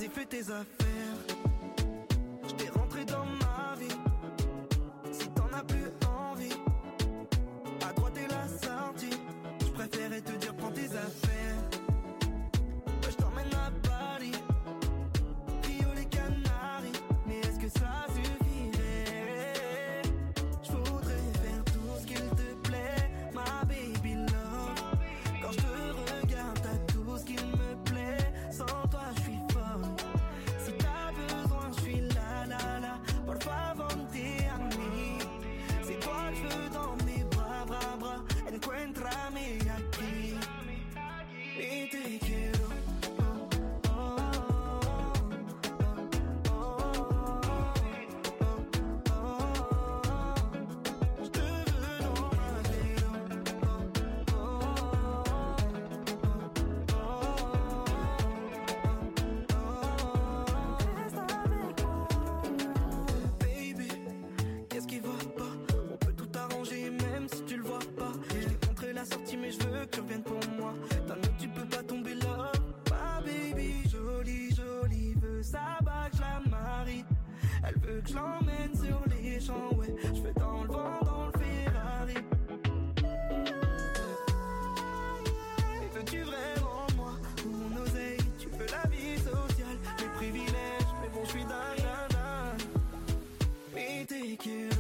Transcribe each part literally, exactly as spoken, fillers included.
Vas-y fais tes affaires. Je t'ai rentré dans ma vie. Si t'en as plus envie, à droite est la sortie. Je préférais te dire prends tes affaires. Je t'emmène à Paris, Rio les Canaries. Mais est-ce que ça suffirait? Je voudrais faire tout ce qu'il te plaît, ma baby love. Quand je te regarde, t'as tout ce qu'il me plaît. Sans toi, je suis folle. Si t'as besoin, je suis là, là, là. Por favor, t'es à mí. C'est toi que je veux dans mes bras, bras, bras. Encuéntrame aquí. Y te quiero. Mais je veux que tu reviennes pour moi. T'as note, tu peux pas tomber là. Ma baby, jolie, jolie, veut sa bague, je la marie. Elle veut que je l'emmène sur les champs, ouais. Je veux dans le vent, dans le Ferrari. Et veux-tu vraiment moi, ou mon oseille? Tu veux la vie sociale, les privilèges. Mais bon, je suis dingue, dingue, dingue. Et t'es quiero.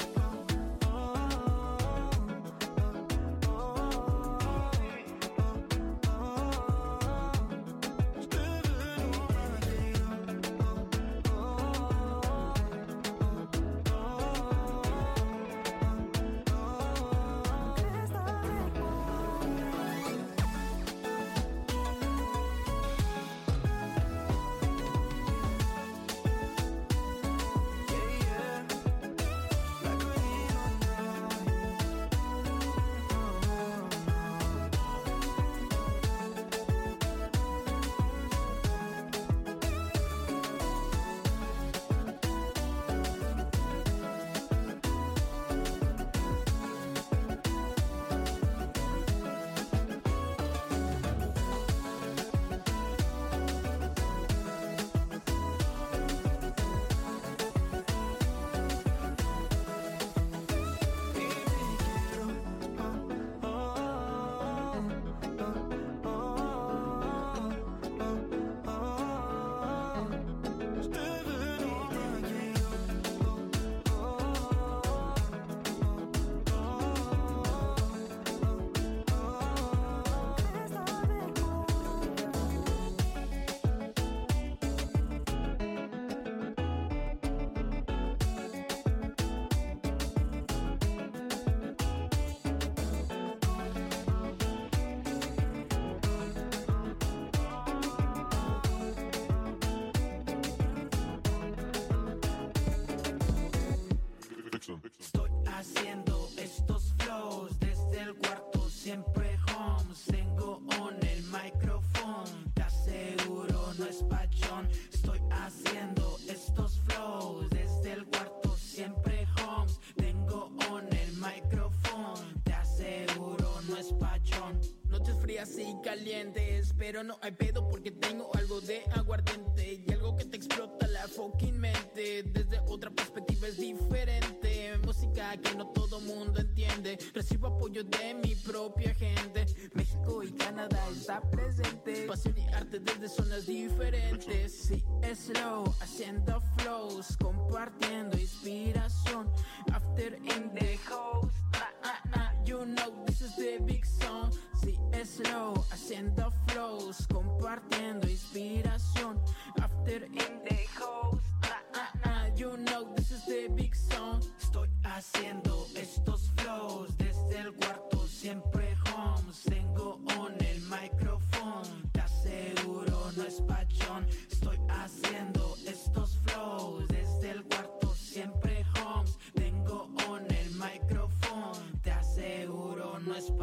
Estoy haciendo estos flows desde el cuarto, siempre homes. Tengo on el micrófono, te aseguro no es pachón. Estoy haciendo estos flows desde el cuarto, siempre homes. Tengo on el micrófono, te aseguro no es pachón. Noches frías y calientes, pero no hay pedo porque tengo algo de aguardiente y algo que te explota la fucking mente. Desde otra perspectiva es diferente, música que no todo mundo entiende. Recibo apoyo de mi propia gente. México y Canadá está presente. Pasión y arte desde zonas diferentes. Sí, es slow, haciendo flows, compartiendo inspiración. After in the house, ah, ah, ah, you know this is the big song. Sí, es slow, haciendo flows, compartiendo inspiración. After in the house, ah, ah, ah, you know this is the big song. Estoy haciendo estos flows desde el cuarto, siempre homes. Tengo on el micrófono, te aseguro no es pachón. Estoy haciendo estos flows desde el cuarto, siempre homes. Tengo on el micrófono, te aseguro no es pachón.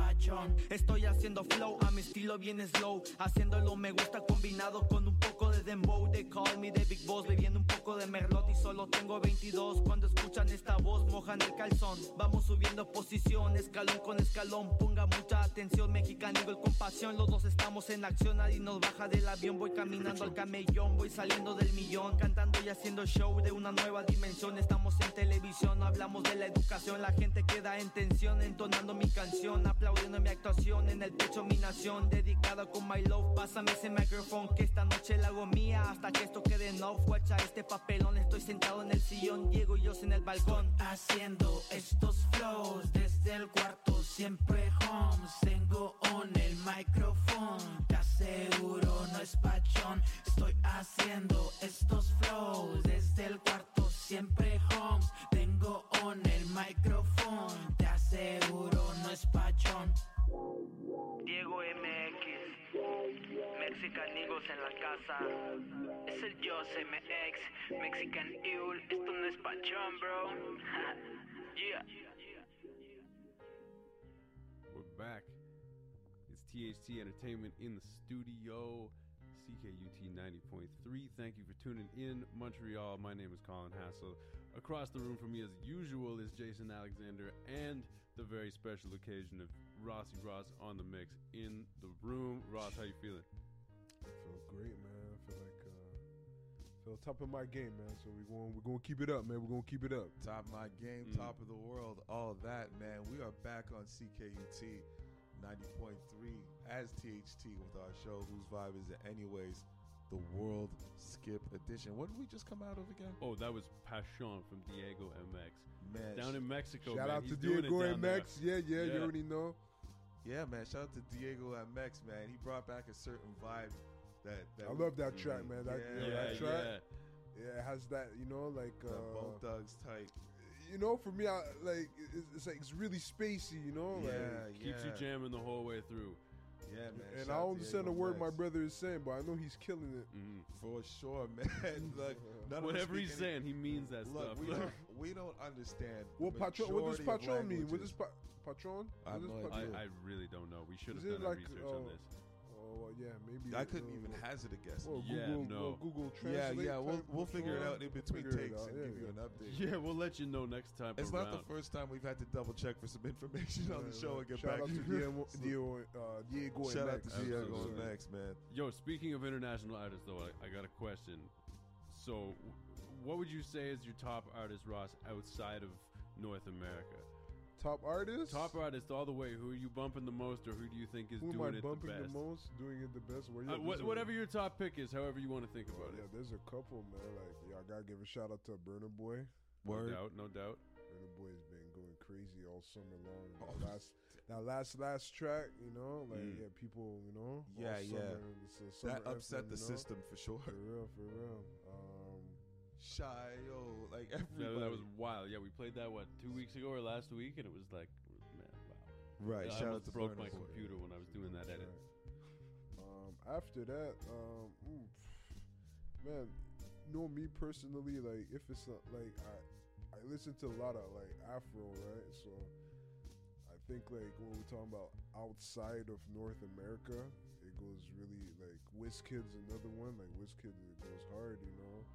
despachón. Estoy haciendo flow a mi estilo bien slow. Haciéndolo me gusta combinado con un poco de dembow. They call me the big boss, bebiendo un poco de merlot y solo tengo veintidós. Cuando escuchan esta voz mojan el calzón. Vamos subiendo posición, escalón con escalón. Ponga mucha atención, Mexican Eagle con pasión. Los dos estamos en acción, nadie nos baja del avión. Voy caminando al camellón, voy saliendo del millón. Cantando y haciendo show de una nueva dimensión. Estamos en televisión, no hablamos de la educación. La gente queda en tensión, entonando mi canción, aplaudiendo mi actuación. En el pecho mi nación, dedicada con my love. Pásame ese micrófono que esta noche la hago mía. Hasta que esto quede en off, guacha este papelón. Estoy sentado en el sillón, Diego y yo en el balcón. Estoy haciendo estos flows desde el cuarto, siempre home. Tengo on el micrófono, te aseguro no es pachón. Estoy haciendo estos flows desde el cuarto, siempre home. Tengo on el micrófono, te aseguro no es pachón. Diego M X, Mexican Eagles en la casa. Es el Dios M X, Mexican Eagle. Esto no es pachón, bro. Yeah. We're back. It's T H T Entertainment in the studio. C K U T ninety point three. Thank you for tuning in, Montreal. My name is Colin Hassel. Across the room from me, as usual, is Jason Alexander, and the very special occasion of Rossi Ross on the mix in the room. Ross, how you feeling? I feel great, man. I feel like uh, feel top of my game, man. So we're going we're going to keep it up, man. We're going to keep it up. Top of my game, Mm. top of the world, all that, man. We are back on C K U T ninety point three as T H T with our show, Whose Vibe Is It Anyways, the World Skip Edition. What did we just come out of again? Oh, that was Passion from Diego M X. Man, Down in Mexico, Shout man. out He's to doing Diego it down M X. Yeah, yeah, Yeah. you already know. yeah, man. Shout out to Diego M X, man. He brought back a certain vibe that, that I love that track, man. That, Yeah, you know, Yeah, that track, yeah. yeah, it has that, you know, like the uh, Bone Thugs type. you know, for me, I like it's, it's like it's really spacey, you know, Yeah, like, Keeps you yeah. jamming the whole way through. Yeah, man. and Shout I out don't to understand Diego a word my Max. brother is saying, but I know he's killing it. Mhm. For sure, man. Like, none of us Whatever he's speak any- saying, he means that Look, stuff. we don't, we don't understand. What the patron? What does majority of patron mean? What languages. does pa- patron? I What have does no patron? I, I really don't know. We should have Is it done our like, research uh, on this. Oh well, yeah, maybe. I couldn't uh, even hazard a guess. Well, Yeah, Google, no. well, Google Yeah, Translate. yeah, we'll type we'll figure it patron. out in between Figure it takes out, and yeah, give you yeah. an update. Yeah, we'll let you know next time It's around. not the first time we've had to double check for some information on the Right, show right. and get Shout back out to to Diego, Diego, uh, Diego Shout M out X. to Diego Absolutely. and Max, man. Yo, speaking of international artists, though, I, I got a question. So, w- what would you say is your top artist, Ross, outside of North America? Top artist. Top artist all the way. Who are you bumping the most, or who do you think is Who am doing I it bumping the the, best? most? Doing it the best. Well, Uh, yeah, wha- there's a- whatever your top pick is, however you want to think Oh, about yeah, it. there's a couple, man. Like, yeah, I gotta give a shout out to Burna Boy. No Word. doubt, no doubt. Burna Boy's been going crazy all summer long. And Oh. That last, that last, last track, you know, like Mm. yeah, people, you know, Yeah, all yeah. summer, it's a summer That upset anthem, the you know? system for sure. For real, for real. Um, Shy, yo, like Yeah, everybody. that was wild. Yeah, we played that what two weeks ago or last week, and it was like, man, wow. right. I Shout out almost to broke Burna my Boy. computer when I was doing that edit. right. Um, after that, um, ooh, man, you know me personally, like if it's not, like I, I listen to a lot of like Afro, right? So I think like when we're talking about outside of North America, it goes really like Wizkid's another one. Like Wizkid, it goes hard, you know.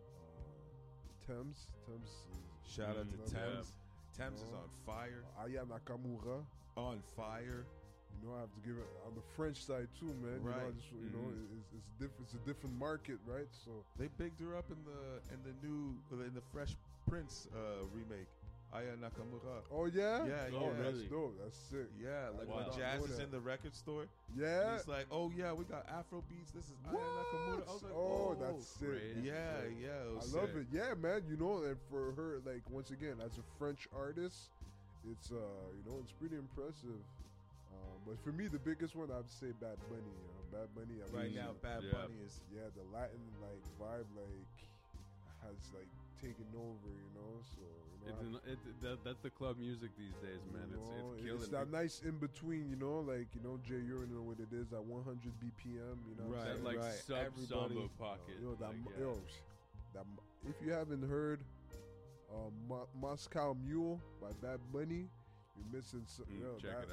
Uh, Thames, Thames. Is Shout out to Mm, Thames. Thames is No. on fire. Aya Nakamura. On fire. You know, I have to give it on the French side too, man. You know, I Right. just, you know, Mhm. it's, it's different. It's a different market, right? So They bigged her up in the in the new in the Fresh Prince uh, remake. Aya Nakamura. oh yeah, Yeah, oh yeah. that's really? dope. That's sick. Yeah, like Wow. when I Jazz know is that. in the record store. Yeah. He's like, oh yeah, we got Afro beats. This is Aya What? Nakamura. I was like, oh, oh, that's sick. great. Yeah, yeah. It I was love sick. it. Yeah, man. You know, and for her, like once again, as a French artist, it's uh, you know, it's pretty impressive. Um, but for me, the biggest one I'd say Bad Bunny. You know, Bad Bunny. I Right mean, now, Bad Yeah. Bunny is. yeah, the Latin like vibe like has like taken over. You know, so you know, It's I- an, it, that, that's the club music these days, man. You It's know, it's killing. that it. nice in between, you know, like you know, Jay, you already know what it is. At one hundred B P M, you know, what I'm Right, that saying? like right. sub Everybody- samba pocket. Yo, that, like, mo- yeah. yo, that mo- if you haven't heard uh, Mo- Moscow Mule by Bad Bunny, you're missing. Some, Mm, yo, check that, it out.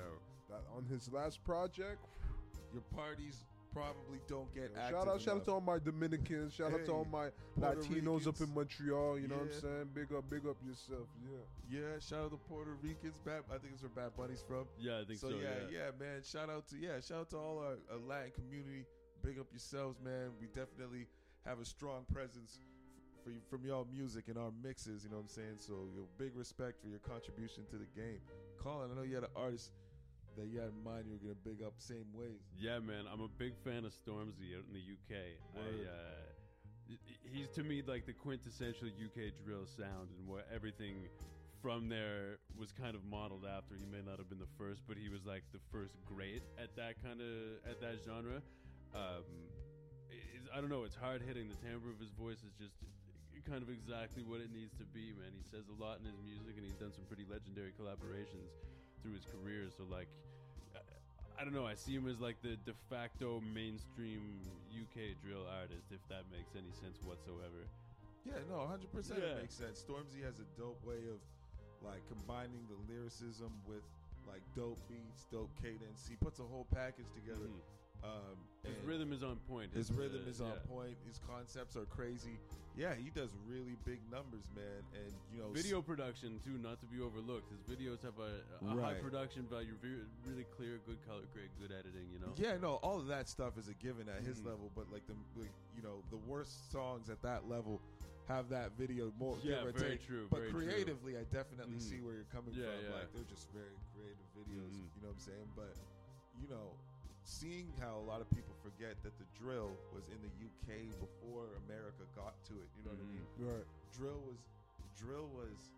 that on his last project. Your parties probably don't get Yo, active shout out, shout out enough. to all my Dominicans. Shout out to all Hey, my Puerto Latinos up Ricans. in Montreal. You know what I'm Yeah. saying? Big up, big up yourself. Yeah. Yeah, shout out to Puerto Ricans. Bad, I think it's where Bad Bunny's from. Yeah, I think so. yeah, yeah. yeah, man. Shout out to yeah, shout out to all our, our Latin community. Big up yourselves, man. We definitely have a strong presence f- for you, from y'all music and our mixes. You know what I'm saying? So, your big respect for your contribution to the game. Colin, I know you had an artist that you had in mind you were gonna big up same ways. Yeah, man, I'm a big fan of Stormzy out in the U K. I, Word. uh, he's to me like the quintessential U K drill sound, and what everything from there was kind of modeled after. He may not have been the first, but he was like the first great at that kind of at that genre. Um, it's, I don't know. It's hard hitting. The timbre of his voice is just kind of exactly what it needs to be, man. He says a lot in his music, and he's done some pretty legendary collaborations through his career. So like, I, I don't know. I see him as like the de facto mainstream U K drill artist, if that makes any sense whatsoever. Yeah, no, one hundred percent Yeah. it makes sense. Stormzy has a dope way of like combining the lyricism with like dope beats, dope cadence. He puts a whole package together. Mhm. Um, His and rhythm is on point. His His, rhythm uh, is on yeah. point. His concepts are crazy. Yeah, he does really big numbers, man. And you know, Video production too, not to be overlooked. His videos have a, a high Right. production value, very, really clear, good color grade, good editing. You know. Yeah, no, all of that stuff is a given at his Mhm. level, but like the like, you know, the worst songs at that level have that video more Yeah, give or very take. true, But very true. creatively I definitely Mhm. see where you're coming Yeah, from. yeah. Like they're just very creative videos, Mhm. you know what I'm saying? But you know, seeing how a lot of people forget that the drill was in the U K before America got to it, you know what I mean? Right. Drill was drill was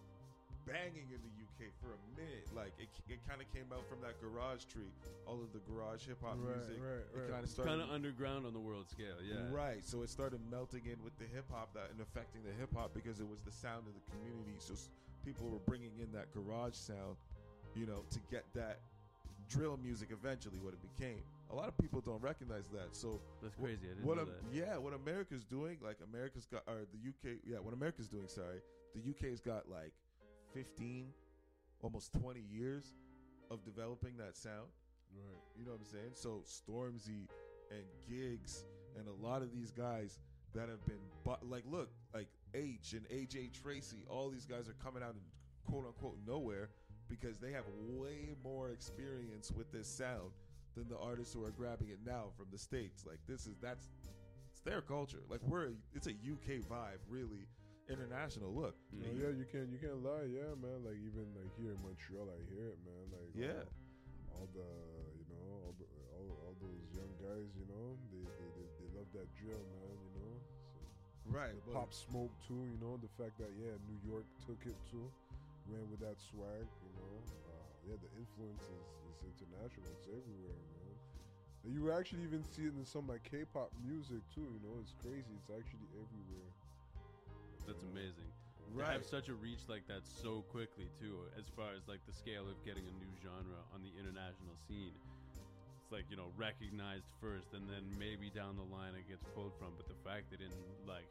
banging in the U K for a minute. Like it, it kind of came out from that garage tree, all of the garage hip hop Right, music. right, It right. kind of started Kind of underground on the world scale. Yeah. right. So it started melting in with the hip hop that and affecting the hip hop because it was the sound of the community. So s- people were bringing in that garage sound, you know, to get that drill music eventually what it became. A lot of people don't recognize that. So That's Wh- crazy. I didn't what know Am- that. yeah, what America's doing, like America's got, or the U K, yeah, what America's doing, sorry, the U K's got like fifteen, almost twenty years of developing that sound. Right. You know what I'm saying? So Stormzy and Gigs and a lot of these guys that have been, bu- like, look, like H and A J Tracy, all these guys are coming out in quote unquote nowhere because they have way more experience with this sound than the artists who are grabbing it now from the States. Like this is that's it's their culture. Like we're it's a U K vibe, really international look. Oh, yeah, you can't you can't lie, yeah, man. Like even like here in Montreal, I hear it, man. Like Yeah. all, all the you know all, the, all all those young guys, you know, they they, they, they love that drill, man. You know, so Right. the but- Pop Smoke too. You know, the fact that yeah, New York took it too, ran with that swag. You know, uh, yeah, the influence is, is international. It's everywhere, man. And you actually even see it in some like K-pop music too. You know, it's crazy. It's actually everywhere. That's You know? amazing. To Right. have such a reach like that so quickly too, as far as like the scale of getting a new genre on the international scene. It's like, you know, recognized first, and then maybe down the line it gets pulled from. But the fact that in like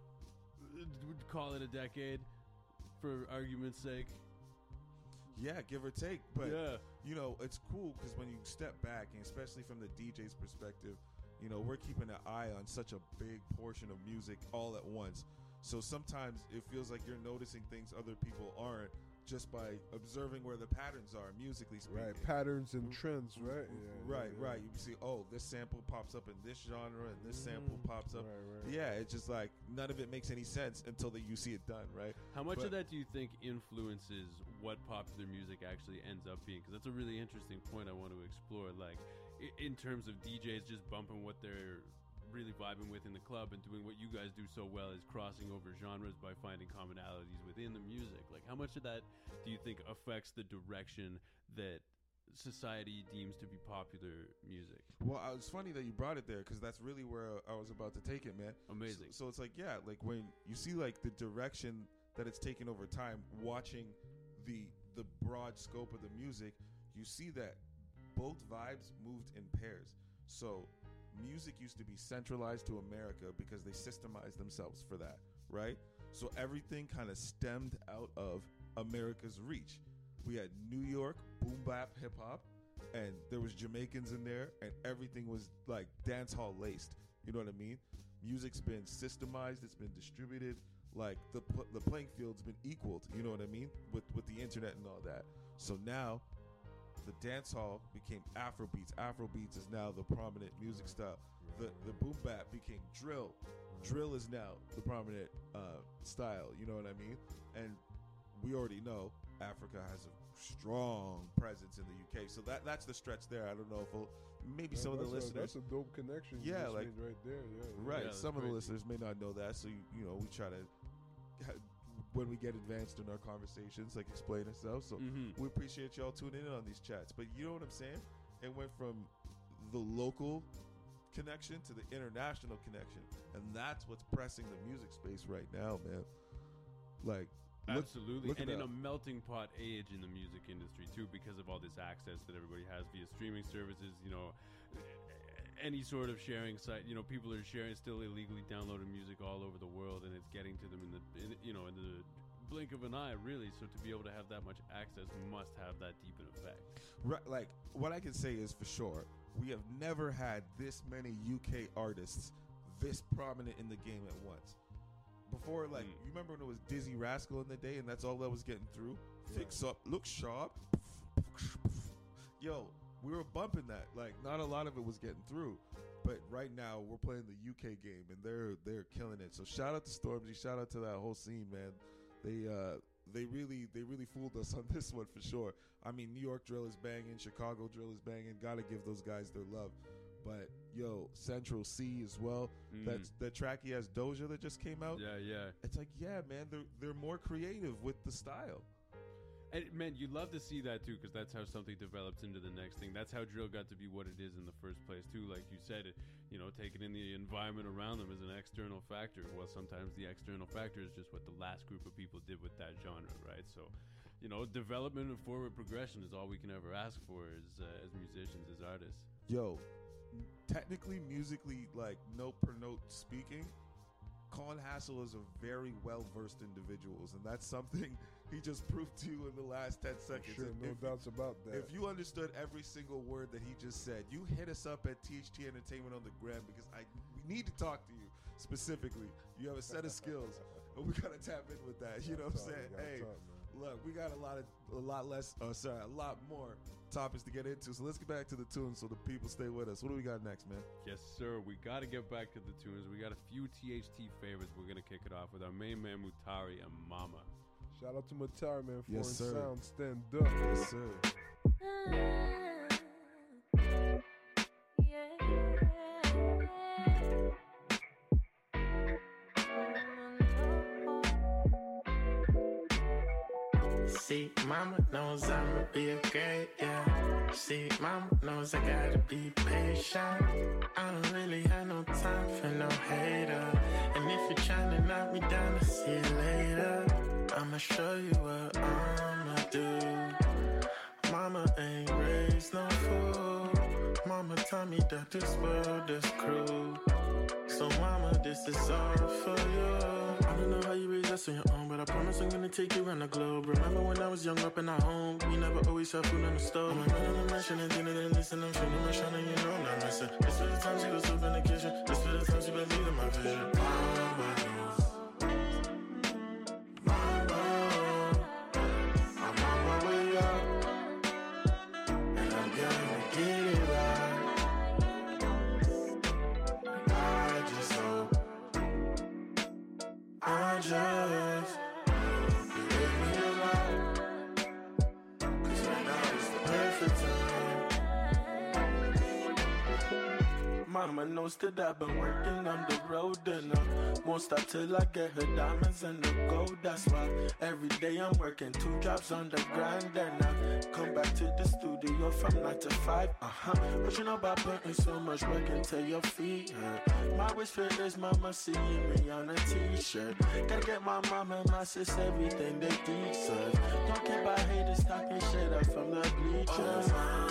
would call it a decade for argument's sake. Yeah, give or take. But yeah. you know, it's cool because when you step back, and especially from the D J's perspective, you know, we're keeping an eye on such a big portion of music all at once. So sometimes it feels like you're noticing things other people aren't just by observing where the patterns are musically speaking. Right, patterns and trends, right? Yeah, right, yeah, yeah. right. You see, oh, this sample pops up in this genre, and this sample Mm, pops up. Right, right. Yeah, it's just like none of it makes any sense until that you see it done, right? How much But- of that do you think influences what popular music actually ends up being? Because that's a really interesting point I want to explore. Like, i- in terms of D Js just bumping what they're really vibing with in the club and doing what you guys do so well is crossing over genres by finding commonalities within the music. Like, how much of that do you think affects the direction that society deems to be popular music? Well, uh, it's funny that you brought it there because that's really where I was about to take it, man. Amazing. So, so it's like, yeah, like when you see like the direction that it's taken over time, watching the the broad scope of the music, you see that both vibes moved in pairs. So music used to be centralized to America because they systemized themselves for that, right? So everything kind of stemmed out of America's reach. We had New York boom bap hip hop, and there was Jamaicans in there, and everything was like dance hall laced. You know what I mean? Music's been systemized, it's been distributed, like the pl- the playing field's been equaled. You know what I mean? With with the internet and all that. So now, the dance hall became Afrobeats. Afrobeats is now the prominent music style. The the boom bap became drill. Drill is now the prominent uh, style. You know what I mean? And we already know Africa has a strong presence in the U K, so that that's the stretch there. I don't know if we'll, maybe Yeah, some of the that's a- listeners, that's a dope connection. you Yeah, just like- made right there. Yeah, yeah. right? Yeah, that's some of the crazy. listeners may not know that, so you, you know we try to when we get advanced in our conversations, like explain ourselves. So Mm-hmm. we appreciate y'all tuning in on these chats. But you know what I'm saying? It went from the local connection to the international connection, and that's what's pressing the music space right now, man. Like, look, Absolutely, look and it in up. a melting pot age in the music industry too, because of all this access that everybody has via streaming services. You know, any sort of sharing site. You know, people are sharing still illegally downloading music all over the world, and it's getting to them in the in, you know in the blink of an eye, really. So to be able to have that much access must have that deep an effect. Right, like what I can say is for sure, we have never had this many U K artists this prominent in the game at once. Before, like, Mm. you remember when it was Dizzy Rascal in the day, and that's all that was getting through. Yeah. Fix up, look sharp. Yo, we were bumping that. Like, not a lot of it was getting through, but right now we're playing the U K game, and they're they're killing it. So shout out to Stormzy, shout out to that whole scene, man. They uh they really they really fooled us on this one for sure. I mean, New York drill is banging, Chicago drill is banging. Gotta give those guys their love. But yo, Central C as well. Mm. That's that track he has, Doja, that just came out. Yeah, yeah. It's like, yeah, man, they're they're more creative with the style. And man, you love to see that too, because that's how something develops into the next thing. That's how drill got to be what it is in the first place too. Like you said, it, you know, taking in the environment around them as an external factor. Well, sometimes the external factor is just what the last group of people did with that genre, right? So, you know, development and forward progression is all we can ever ask for as uh, as musicians, as artists. Yo, technically, musically, like note per note speaking, Colin Hassel is a very well versed individual, and that's something he just proved to you in the last ten seconds. Sure, And no if, doubts about that. if you understood every single word that he just said, you hit us up at T H T Entertainment on the gram, because I we need to talk to you specifically. You have a set of skills, and we gotta tap in with that. You know what I'm Talk, saying? we gotta Hey, talk, man. look, we got a lot of a lot less. Oh, sorry, a lot more topics to get into. So let's get back to the tunes so the people stay with us. What do we got next, man? Yes, sir. We got to get back to the tunes. We got a few T H T favorites. We're gonna kick it off with our main man Mutari and Mama. Shout out to Matari, man. Foreign Yes, sir. Sound, stand up. Yes, sir. See, mama knows I'ma be a great, yeah. See, mama knows I gotta be patient. I don't really have no time for no hater. And if you're trying to knock me down, I'll see you later. I'ma show you what I'ma do. Mama ain't raised no fool. Mama taught me that this world is cruel. So mama, this is all for you. I don't know how you raise us on your own, but I promise I'm gonna take you around the globe. Remember when I was young up in our home, we never always had food on the stove. I'm not on a mission and dinner, then listen, I'm feeling my shine, and you know I'm not missing. This for the time she goes up in the kitchen, this for the time she been leading my vision. Mama, mama, I'm on my way up, and I'm gonna get it right. I just hope I just you give me a ride, 'cause right now is the perfect time. Mama knows that I've been working on the road, and I won't stop till I get her diamonds and the gold. That's why every day I'm working two jobs on the grind, and I come back to the studio from nine to five. Uh huh. But you know about putting so much work into your feet. hurt. My wish for is mama seeing me on a t-shirt. Gotta get my mama and my sis everything they deserve. Don't care about haters talking shit up from the bleachers. Oh,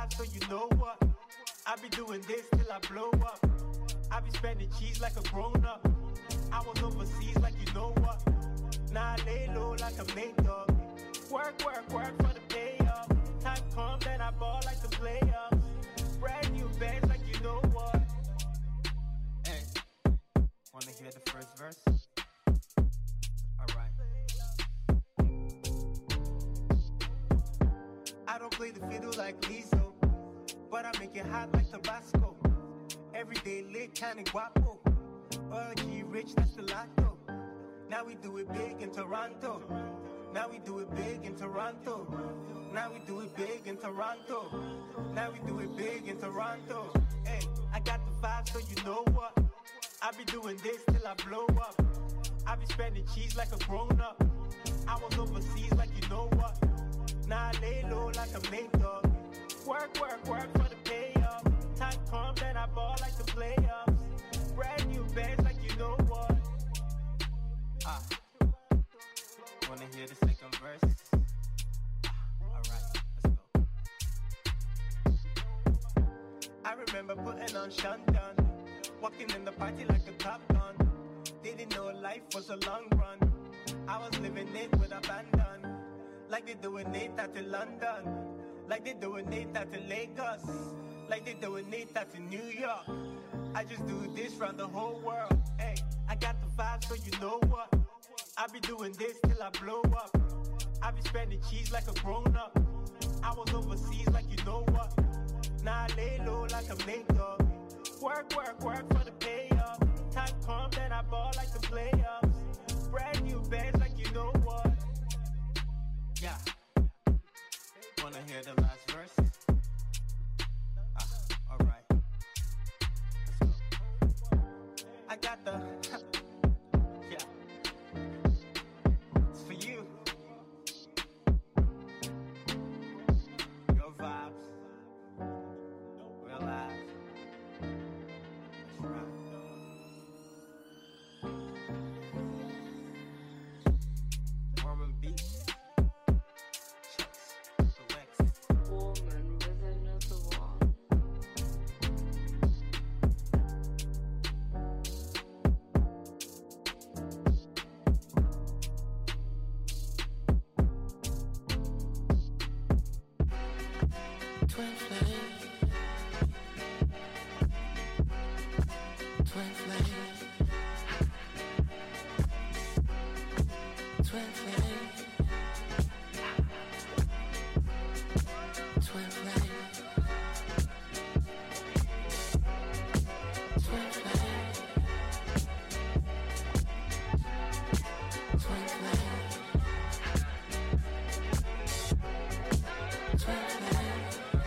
five, so you know what? I be doing this till I blow up. I be spending cheese like a grown up. I was overseas like you know what? Now I lay low like a maid dog. Work, work, work for the pay up. Time come, then I ball like the playoffs. Brand new bands like you know what? Hey, wanna hear the first verse? Alright. I don't play the fiddle like Lizzo, but I make it hot like Tabasco. Everyday lit, kinda guapo. Oil G rich, that's the lotto. Now we do it big in Toronto. Now we do it big in Toronto. Now we do it big in Toronto. Now we do it big in Toronto. Hey, I got the vibe, so you know what? I be doing this till I blow up. I be spending cheese like a grown up. I was overseas like you know what? Now I lay low like a maid dog. Work, work, work for the pay up. Time come, then I ball like the playoffs. Brand new bands like you know what? Ah, wanna hear the second verse? Alright, let's go. I remember putting on Shandon, walking in the party like a Top Gun. Didn't know life was a long run. I was living it with abandon, like they doing it out in London, like they doing it out in Lagos, like they doing it out in New York. I just do this round the whole world. Hey, I got the vibe, so you know what? I be doing this till I blow up. I be spending cheese like a grown up. I was overseas like you know what? Now I lay low like a maid dog. Work, work, work for the pay up. Time come, then I ball like the playoffs. Brand new bands like you know what? Yeah. Wanna hear the last verse? Ah, alright. Let's go. I got the yeah. It's for you. Your vibes. Real life. That's right. Warm beats. Woman with another one. Twin flame, twin flame, twin flame, twin flame, twin flame, twin flame, twin flame.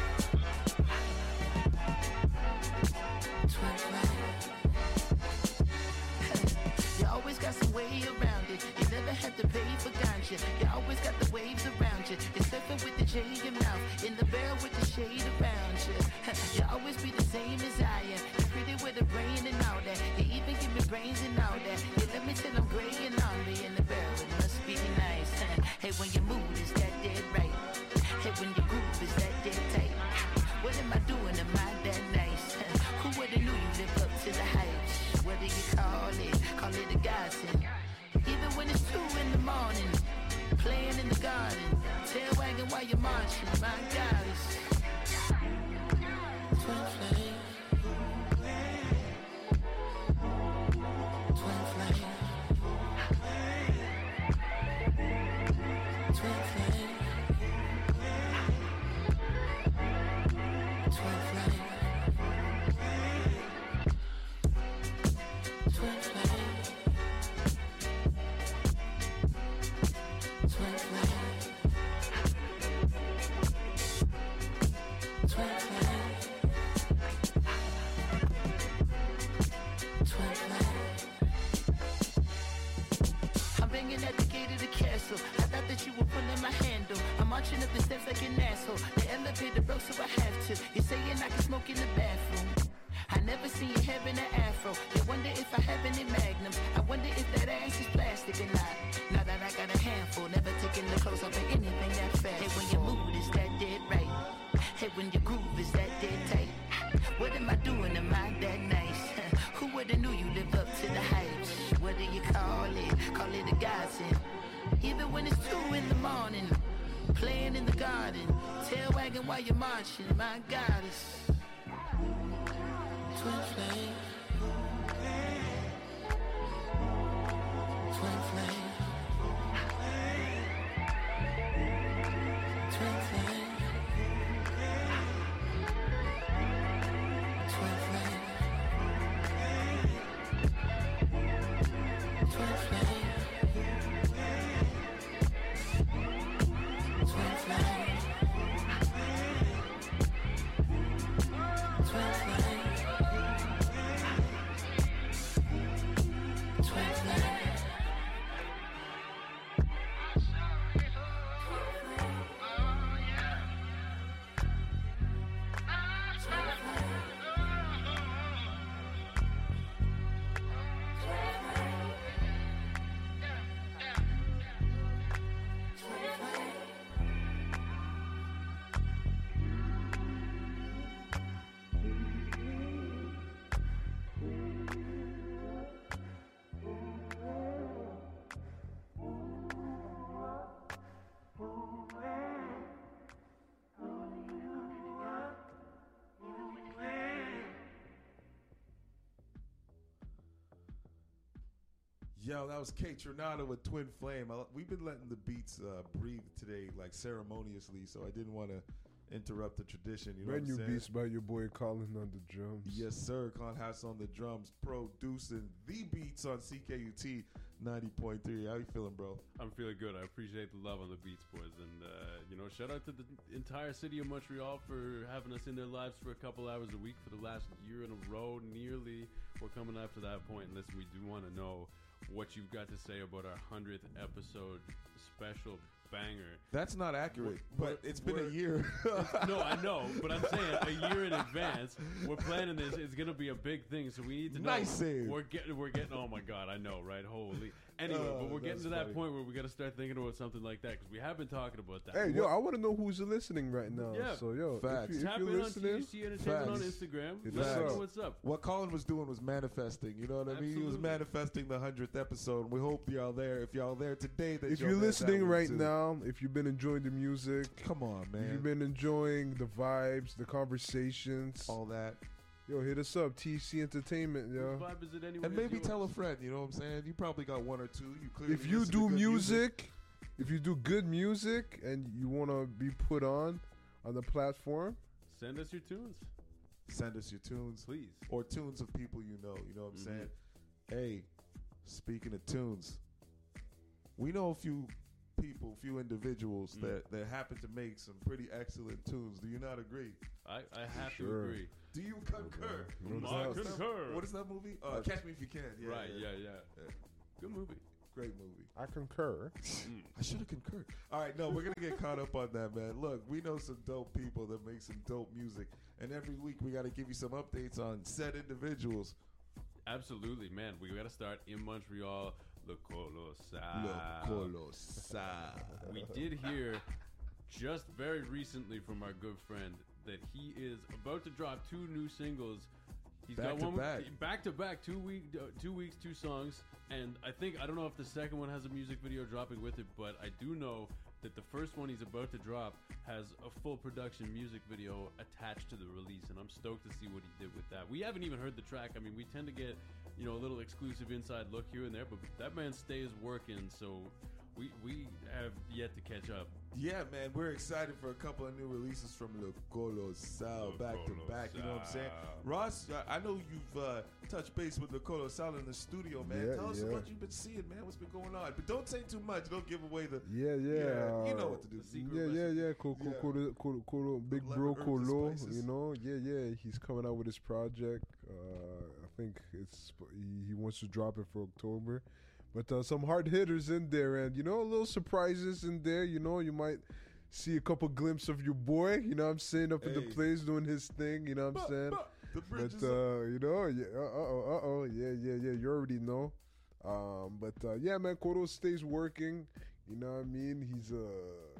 You always got some way around it. You never had to pay for ganja. You always got the waves around you. You're surfing with the J in your mouth, in the barrel with the shade around you. You always be the same as I am. You're pretty with a brain and all that. You even give me brains and all that. You let me till I'm gray and on me in the barrel. It must be nice. Hey, when your mood is that dead right. Hey, when your groove is that dead tight. What am I doing? Am I that nice? Who would've knew you live up to the hype? What do you call it? Call it a godsend. Even when it's two in the morning, playing in the garden, tail wagging while you're marching. My God, it's Twin flame, twin flame, twin flame, twin flame, twin flame, twin flame, twin flame. I'm banging at the gate of the castle. I thought that you were pulling my handle. I'm marching up the steps like an asshole. The elevator broke, so I have to. You're saying I can smoke in the bathroom. I never seen you having an afro. You wonder if I have any magnums. I wonder if that ass is plastic or not. Now that I got a handful, never taking the clothes off of anything that fast. Hey, when your mood is that dead right. Hey, when your groove garden. Tail wagging while you're marching, my goddess. Twin flame. Twin flame. Twin flame. Twin flame. Twin flame. Twin flame. Twin flame. Twin flame. Yo, that was Kate Tronado with Twin Flame. I, we've been letting the beats uh, breathe today, like ceremoniously, so I didn't want to interrupt the tradition. You know Brand what new I'm saying? beats by your boy Colin on the drums. Yes, sir. Con Hass on the drums, producing the beats on C K U T ninety point three. How you feeling, bro? I'm feeling good. I appreciate the love on the Beats Boys. And, uh, you know, shout out to the entire city of Montreal for having us in their lives for a couple hours a week for the last year in a row. Nearly. We're coming up to that point. And listen, we do want to know what you've got to say about our hundredth episode special banger. That's not accurate, We're- but it's been a we're- year. No, I know, but I'm saying a year in advance. We're planning this. It's gonna be a big thing, so we need to know. Nice save. We're getting. We're getting. Oh my God, I know, right? Holy. Anyway, Oh, but we're getting that's to that funny. point where we got to start thinking about something like that because we have been talking about that. Hey, yo, I want to know who's listening right now. Yeah. So, yo, Facts. if, you, if Tap you're in on T listening, H C Entertainment on Facts. Instagram. Hit Let us us know up. what's up. What Colin was doing was manifesting. You know what I mean? He was Absolutely. manifesting the hundredth episode. We hope y'all there. If y'all there today, that if y'all you're there listening that week right too. now, if you've been enjoying the music, come on, if man. you've been enjoying the vibes, the conversations, all that, yo, hit us up, T C Entertainment, yo. Whose vibe is it anyway? and maybe tell a friend. You know what I'm saying? You probably got one or two. You clearly If you listen to do good music, if you do good music and you want to be put on on the platform, Send us your tunes, send us your tunes, please. or tunes of people you know. You know what I'm Mhm. saying? Hey, speaking of tunes, we know a few people, few individuals Mm. that, that happen to make some pretty excellent tunes. Do you not agree? I, I have Sure. to agree. Do you concur? No I doubt. concur. What is that movie? Uh, Catch Me If You Can. Yeah, right? yeah. Yeah, yeah. Yeah. Good movie. Great movie. I concur. Mm. I should have concurred. All right, no, we're gonna get caught up on that, man. Look, we know some dope people that make some dope music, and every week we got to give you some updates on said individuals. Absolutely, man. We got to start in Montreal. Le Colossal. Le Colossal. We did hear just very recently from our good friend that he is about to drop two new singles. He's Back got to one back. back to back, two week, uh, two weeks, two songs, and I think I don't know if the second one has a music video dropping with it, but I do know that the first one he's about to drop has a full production music video attached to the release, and I'm stoked to see what he did with that. We haven't even heard the track. I mean, we tend to get, you know, a little exclusive inside look here and there, but that man stays working, so we we have yet to catch up. Yeah, man, we're excited for a couple of new releases from Le Colossal Le back to back. You know what I'm saying? Ross, I I know you've uh, touched base with Le Colossal in the studio, man. Yeah, Tell us yeah. what you've been seeing, man. What's been going on? But don't say too much. Don't give away the. Yeah, yeah. Yeah, you know uh, what to do. The secret Yeah, yeah, recipe. yeah. Colo, Yeah. Colo, Colo, Colo, Big Lemon, Bro herbs, and Colo, spices. you know. Yeah, yeah. He's coming out with his project. Uh, I think it's he, he wants to drop it for October. But uh, some hard hitters in there, and you know, little surprises in there. You know, you might see a couple glimpses of your boy. You know, what I'm saying up in the Hey. place doing his thing. You know, what I'm saying. The bridge is But up. uh, you know, yeah, uh oh, uh oh, yeah, yeah, yeah. You already know. Um, but uh, yeah, man, Coro stays working. You know what I mean? He's a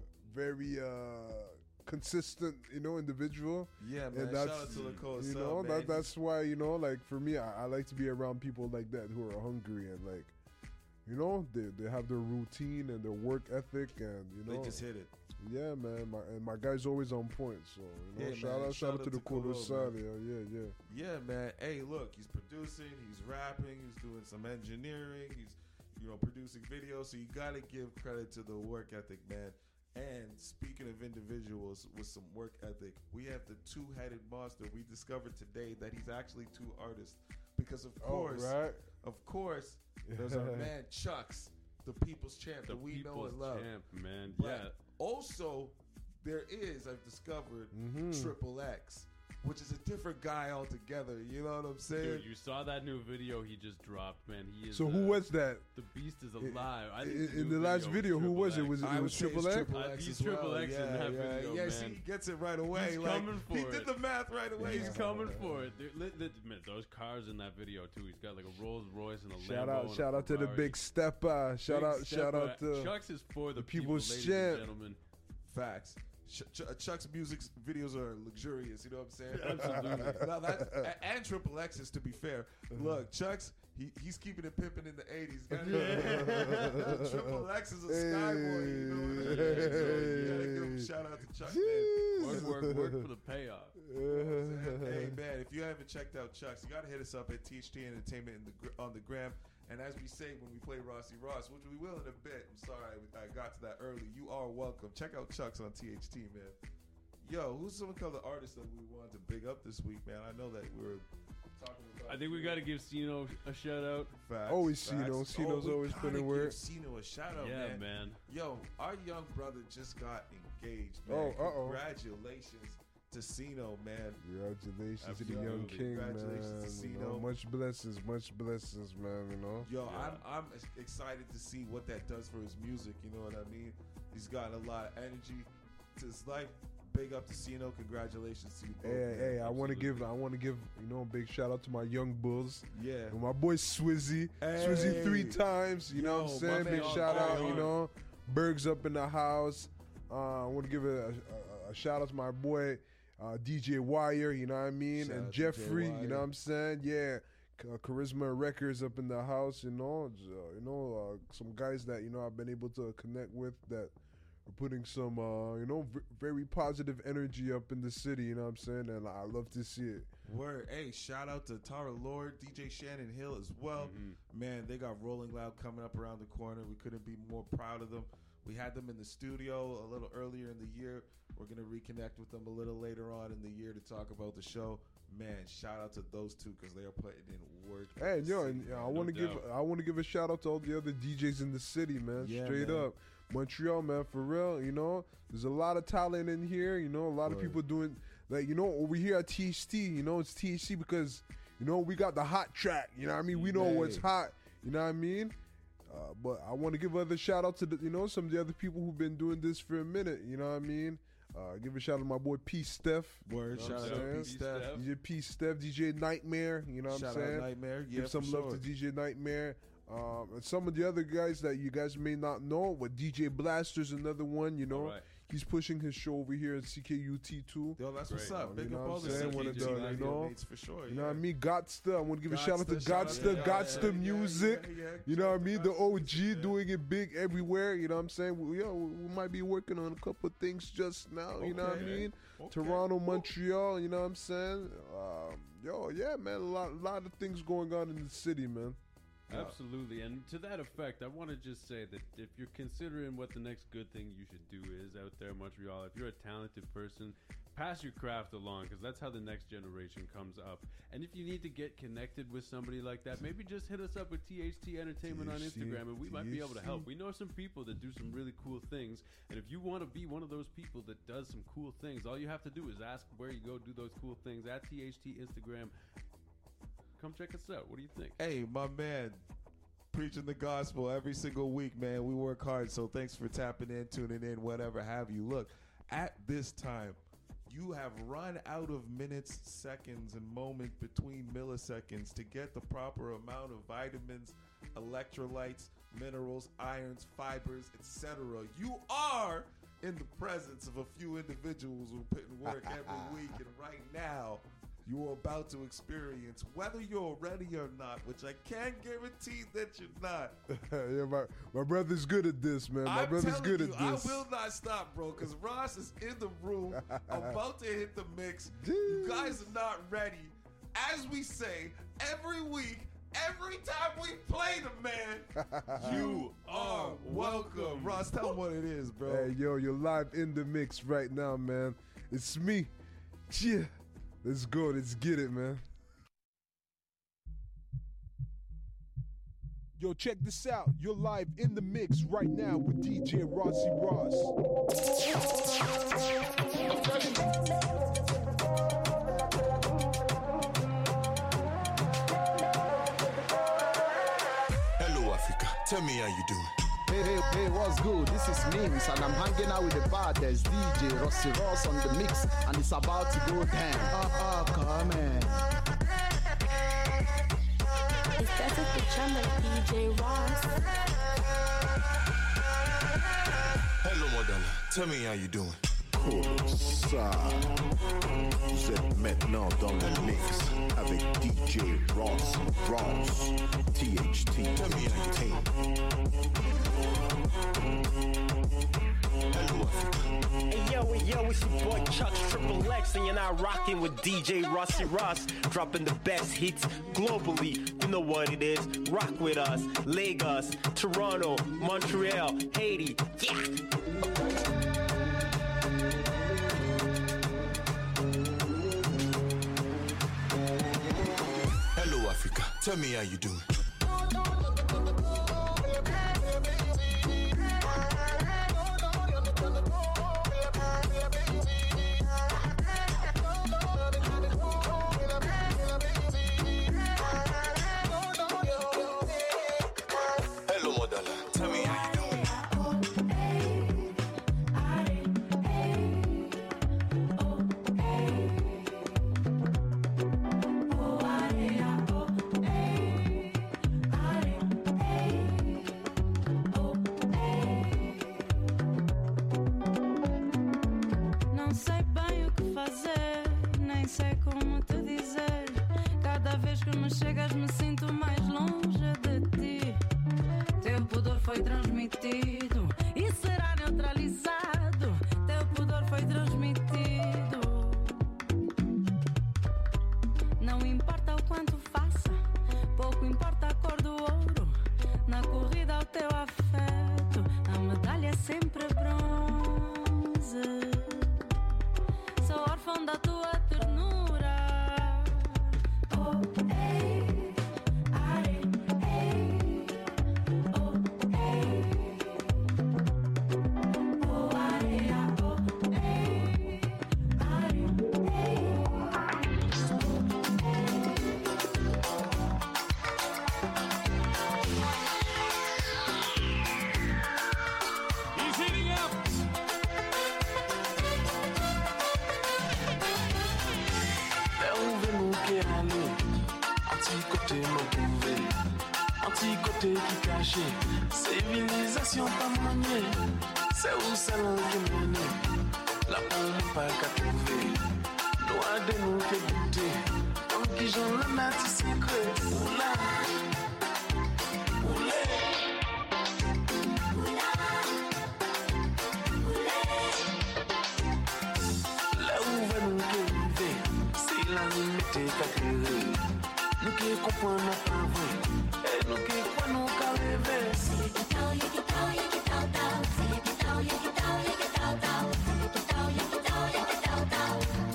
very uh consistent, you know, individual. Yeah, man. And that's Shout out to Le Colossal, you know man. that that's why you know, like for me, I, I like to be around people like that who are hungry and like, you know, they they have their routine and their work ethic, and you know, They just hit it. Yeah, man. My and my guy's always on point. So you know, Yeah, shout man. out, shout out to the Kolo, Colosal. man. Yeah, yeah, yeah. Yeah, man. Hey, look, he's producing, he's rapping, he's doing some engineering, he's you know producing videos. So you gotta give credit to the work ethic, man. And speaking of individuals with some work ethic, we have the two-headed monster. We discovered today that he's actually two artists because, of course, oh, right. of course, there's our man Chucks, the people's champ The that we know people's and love. champ, man. But Yeah. also, there is, I've discovered, Mhm. Triple X, which is a different guy altogether. You know what I'm saying? Dude, you saw that new video he just dropped, man. He is. So uh, who was that? The beast is In- alive. I think in- the in new the last video, who Triple was it? X. Was it- I would was say it's Triple X? Triple Uh, X he's as Triple well. X in yeah, that yeah, video, yeah. man. See, he gets it right away. He's like, coming he for did it. the math right away. He's coming for it. Dude, li- li- man, those cars in that video too. He's got like a Rolls Royce and a Shout Lambo out, and a shout out to the Ferrari. big stepper. Shout Big out, shout stepper. out to Chucks is for the, the people, people's ladies champ. and gentlemen. Facts. Ch- Ch- Chuck's music videos are luxurious. You know what I'm saying? Absolutely. Now that's, a- and Triple X's, to be fair. Look, Chuck's he, he's keeping it pimping in the eighties. Triple X is a skyboy. You know what I mean? So you gotta give him a shout out to Chuck, man. Work, work, work for the payoff. Hey man, if you haven't checked out Chuck's, you gotta hit us up at T H T Entertainment in the gr- on the gram. And as we say when we play Rossi Ross, which we will in a bit. I'm sorry I, I got to that early. You are welcome. Check out Chuck's on T H T, man. Yo, who's some of the artists that we wanted to big up this week, man? I know that we were talking about. I think we got to give Sino a shout out. Facts, Always facts. Sino. Sino's we always gotta putting give work. Sino a shout out, Yeah, man. man. Yo, our young brother just got engaged, man. Oh, uh-oh. Congratulations to Sino, man. Congratulations to the Absolutely. young king, Congratulations to man. You know, Cino. much blessings, much blessings, man. You know. Yo, Yeah. I'm I'm ex- excited to see what that does for his music. You know what I mean? He's got a lot of energy to his life. Big up to Sino. Congratulations to you both. Hey, man. hey, I want to absolutely. give, I want to give, you know, a big shout out to my young bulls. Yeah. And my boy Swizzy, Hey. Swizzy three times. You know what Yo, I'm saying? my Big man, shout all out. right, You all know, Berg's up in the house. Uh, I want to give a, a, a shout out to my boy uh, D J Wire. You know what I mean? Shout and out to D J Jeffrey. Wire. You know what I'm saying? Yeah. Ch- Charisma Records up in the house. You know, J- uh, you know, uh, some guys that you know I've been able to connect with that. are Putting some, uh, you know, v- very positive energy up in the city, you know what I'm saying? And I love to see it. Word. Hey, shout out to Tara Lord, D J Shannon Hill as well. Mhm. Man, they got Rolling Loud coming up around the corner. We couldn't be more proud of them. We had them in the studio a little earlier in the year. We're going to reconnect with them a little later on in the year to talk about the show. Man, shout out to those two because they are putting in work. for Hey, the yo, city, and uh, man. I want to no give doubt. I want to give a shout out to all the other D Js in the city, man. Yeah, Straight man. up, Montreal, man, for real. You know, there's a lot of talent in here. You know, a lot of Word. people doing like you know over here at T H T. You know, it's T H T because you know we got the hot track. You know what I mean? We know what's Hey. hot. You know what I mean? Uh, but I want to give other shout out to the, you know some of the other people who've been doing this for a minute. You know what I mean? Uh, give a shout out to my boy P Steph. Word. You know Shout what out I'm to P saying? Steph. Steph. D J P Steph, D J Nightmare. You know what Shout I'm saying? out Nightmare. Yeah, Give some for love sure. to D J Nightmare. Um, and some of the other guys that you guys may not know, but D J Blaster's another one, you know. All right. He's pushing his show over here at C K U T too. Yo, that's what's Great. up. You Big know up what all I'm the saying? C K One of T the, you radio know, mates for sure. You know yeah. what I mean? Godsta. I want to give a shout out to Godsta, shout out Godsta, to- yeah, Godsta yeah, Music. yeah, yeah. You know Shout what I out to mean? The Godsta O Music, G yeah. doing it big everywhere. You know what I'm saying? We, yo, we might be working on a couple things just now. You know what I Okay. mean? Okay. Toronto, Montreal. You know what I'm saying? Um, yo, yeah, man. A lot, lot of things going on in the city, man. Yeah. Absolutely. And to that effect, I want to just say that if you're considering what the next good thing you should do is out there in Montreal, if you're a talented person, pass your craft along because that's how the next generation comes up. And if you need to get connected with somebody like that, maybe just hit us up with T H T Entertainment on T H T, Instagram and we might be able to help. T H T. We know some people that do some really cool things. And if you want to be one of those people that does some cool things, all you have to do is ask where you go do those cool things at T H T Instagram. Come check us out. What do you think? Hey, my man, preaching the gospel every single week, man. We work hard, so thanks for tapping in, tuning in, whatever have you. Look, at this time, you have run out of minutes, seconds, and moment between milliseconds to get the proper amount of vitamins, electrolytes, minerals, irons, fibers, et cetera. You are in the presence of a few individuals who put in work every week, and right now, you're about to experience, whether you're ready or not, which I can't guarantee that you're not. Yeah, my, my brother's good at this, man. My I'm brother's telling good you, at this. I will not stop, bro, because Ross is in the room, about to hit the mix. You guys are not ready. As we say, every week, every time we play the man, you are welcome. Ross, tell him what it is, bro. Hey, yo, you're live in the mix right now, man. It's me. Yeah. Let's go. Let's get it, man. Yo, check this out. You're live in the mix right now with D J Rossi Ross. Hello, Africa. Tell me how you doing. Hey, hey, hey, what's good? This is Mims, and I'm hanging out with the bar. There's D J Rossi Ross on the mix, and it's about to go down. Oh, oh, come on. Estás escuchando a D J Ross. Hello, Modana. Tell me how you doing. Comme ça, vous êtes maintenant dans le mix avec D J Ross, Ross, T H T, Tell me how you doing. Hello, Africa. Hey yo, hey yo, it's your boy Chuck's Triple X, and you're now rocking with D J Rossi Ross, dropping the best hits globally. You know what it is. Rock with us. Lagos, Toronto, Montreal, Haiti. Yeah. Hello, Africa. Tell me how you doing. Hello, Modala. Tell me how you doing. Não sei bem o que fazer, nem sei como te dizer. Cada vez que me chegas me sinto mais longe de ti. Teu pudor foi transmitido e será neutralizado. Teu pudor foi transmitido. Não importa o quanto faça, pouco importa a cor do ouro. Na corrida ao teu afeto, a medalha é sempre bronze. Sou órfão da tua ternura. Oh, ei, are, ei. Oh, ei. Oh, are, oh, ei. Are, ei. He's heating up. Là où veut-nous qui aller, anti-côté mon trouvé, anti-côté qui caché, civilisation pas maniée, c'est où salon qui mène, là où pas qu'à trouver, loin de nous qui goûter, en qui j'en le nati secret, oula, oulé. Là où veut-nous qui arriver, c'est la limite qu'à créer. Nous qui comprenons pas vrai, et nous qui croyons qu'à rêver. C'est qui tao, y'a qui tao, y'a qui tao tao. C'est qui tao, y'a qui tao, y'a qui tao tao. C'est qui tao, y'a qui tao, y'a qui tao tao.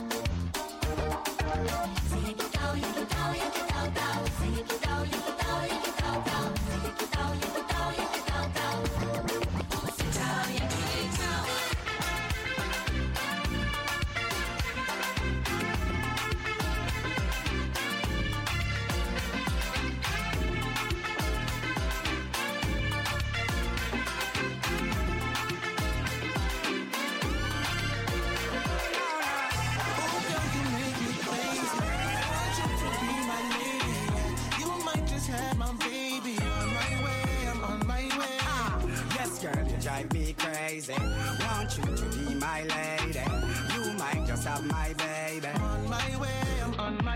C'est qui tao, y'a qui tao, y'a qui tao tao. C'est qui tao, y'a qui tao, y'a qui tao tao. C'est qui tao, y'a qui tao, y'a qui tao tao. C'est tao, y'a qui tao. Drive me crazy. Want you to be my lady. You might just have my baby. On my way, I'm on my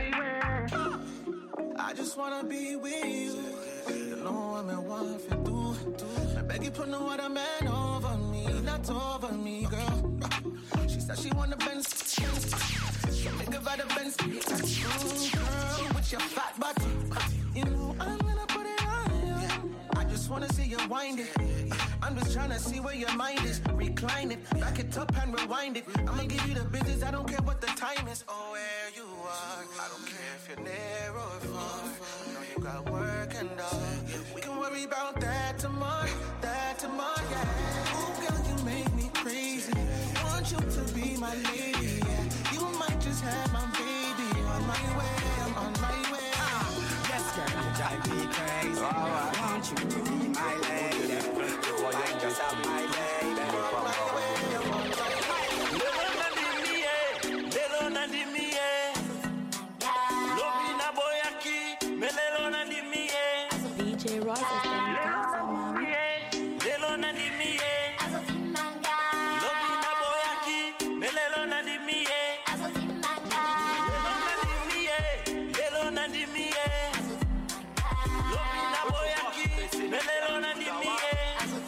just wanna be with you. You know I'm in one for two. I beg you put no other man over me, not over me, girl. She said she wanna bend, so think about the Benz, girl, with your fat body. You know I'm gonna put it on you. I just wanna see you wind it. I'm just tryna see where your mind is. Recline it, back it up and rewind it. I'ma give you the business, I don't care what the time is. Oh, where you are, I don't care if you're near or far. I know you got work and all. We can worry about that tomorrow, that tomorrow, yeah. Oh, girl, you make me crazy. Want you to be my lady, yeah. You might just have my baby. On my way, I'm on my way. Ah, yes, girl, you drive me crazy. Oh, I want you to be my lady. You might just have my baby. On my way, I'm on my way. Little Nadimi, eh? Little Nadimi, eh? Lobina boyaki, me little Nadimi, eh? D J Ross is the casa, mami. Little Nadimi, eh? Lobina boyaki, me little Nadimi, eh? Little Nadimi, eh? Little Nadimi, eh? Lobina boyaki, me little Nadimi, eh?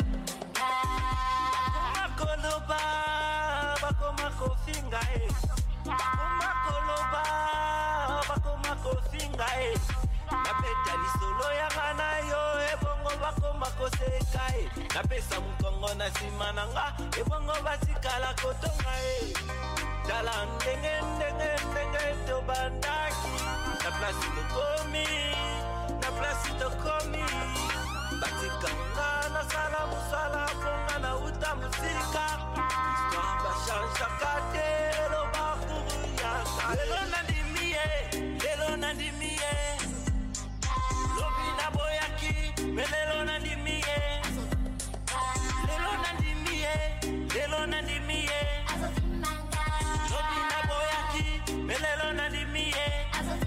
Makoloba, bako mako finga, eh? Makoloba, bako mako finga, eh? Napeta ni solo ya ngana yo, ebongo bako mako seka, eh? Napesa mkongo na simananga, ebongo basikala kotonga, eh? Dala ndenge ndenge ndenge to bandaki, na plasi to komi, na plasi to komi. Batikanga na sala musala, ponga na uta musika. Kamba shansha katero bakuru yaka. Lelo nandimi, eh? Lelo nandimi, eh? Lobina boyaki, me lelo nandimi, eh? Lelo nandimi, eh? Lelo nandimi, eh? Lobina boyaki, me lelo nandimi, eh?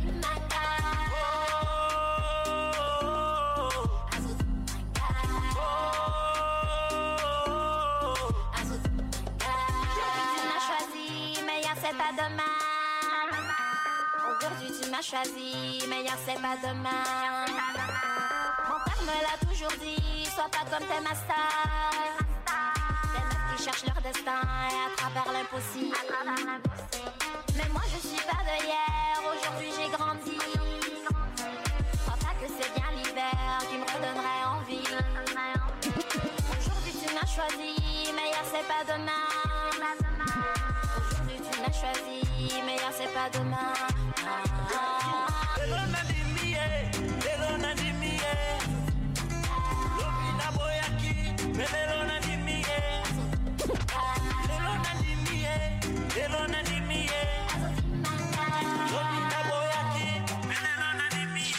C'est pas demain. Aujourd'hui tu m'as choisi, mais hier c'est pas demain. Mon père me l'a toujours dit, sois pas comme tes masters. Des meufs qui cherchent leur destin et à travers l'impossible. Mais moi je suis pas de hier, aujourd'hui j'ai grandi. Crois pas que c'est bien l'hiver qui me redonnerait envie. Aujourd'hui tu m'as choisi, mais hier c'est pas demain. Tu m'as choisi, mais hier c'est pas demain. Lelo nandimi, eh? Lelo nandimi, eh? Lobina boyaki, me lelo nandimi, eh? Lelo nandimi, eh? Lelo nandimi, eh? Lobina boyaki, me lelo nandimi,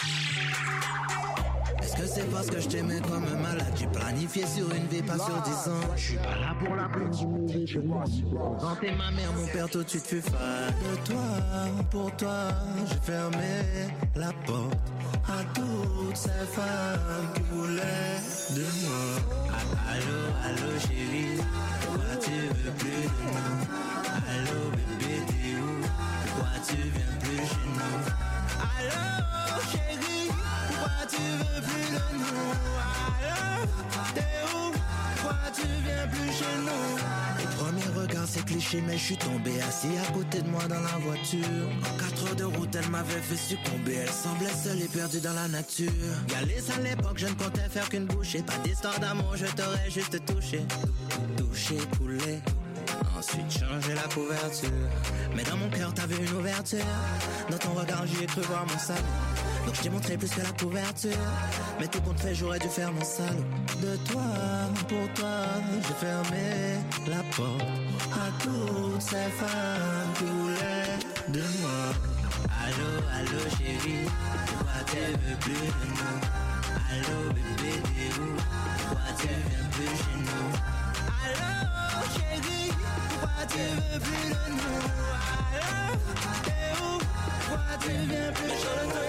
eh? Est-ce que c'est parce que je t'aimais comme un malade? J'ai planifié sur une vie, pas sur dix ans. Je suis pas là pour la quand t'es ma mère, mon père, tout de suite fut fan de toi. Pour toi, j'ai fermé la porte à toutes ces femmes qui voulaient de moi. Allô, allô chérie, pourquoi tu veux plus de moi? Allô bébé, t'es où? Pourquoi tu viens plus chez nous? Allô chérie, pourquoi tu veux plus de nous? Allô, t'es où? Pourquoi tu viens plus chez nous? Les premiers regards c'est cliché, mais je suis tombé assis à côté de moi dans la voiture. En quatre heures de route elle m'avait fait succomber. Elle semblait seule et perdue dans la nature. Galice à l'époque je ne comptais faire qu'une bouchée. Pas d'histoire d'amour, je t'aurais juste touché. Touché, coulé, ensuite changer la couverture. Mais dans mon cœur t'avais une ouverture. Dans ton regard j'y ai cru voir mon salut. Donc je t'ai montré plus que la couverture. Mais tout compte fait j'aurais dû faire mon salaud. De toi, pour toi, j'ai fermé la porte à toutes ces femmes qui voulaient de moi. Allô, allô chérie, pourquoi tu veux plus de nous? Allô bébé, t'es où? Pourquoi tu viens plus chez nous? Allô chérie, pourquoi tu veux plus de nous? Allô, t'es où? Pourquoi tu viens plus chez nous?